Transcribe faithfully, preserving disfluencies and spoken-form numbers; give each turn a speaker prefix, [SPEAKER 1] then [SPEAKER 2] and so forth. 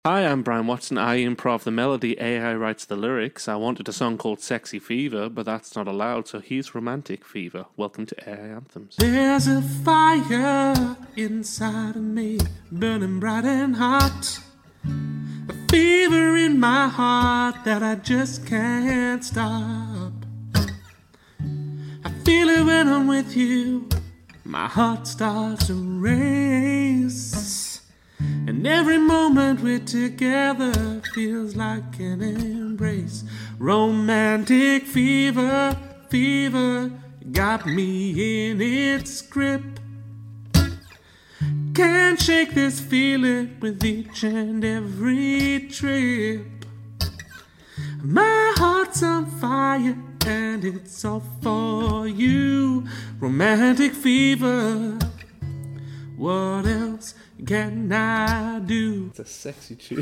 [SPEAKER 1] Hi, I'm Brian Watson. I improv the melody, A I writes the lyrics. I wanted a song called Sexy Fever, but that's not allowed, so here's Romantic Fever. Welcome to A I Anthems.
[SPEAKER 2] There's a fire inside of me, burning bright and hot. A fever in my heart that I just can't stop. I feel it when I'm with you. My heart starts to race. And every moment we're together feels like an embrace. Romantic fever, fever, got me in its grip. Can't shake this feeling with each and every trip. My heart's on fire and it's all for you. Romantic fever, what else can I do?
[SPEAKER 1] It's a sexy tune.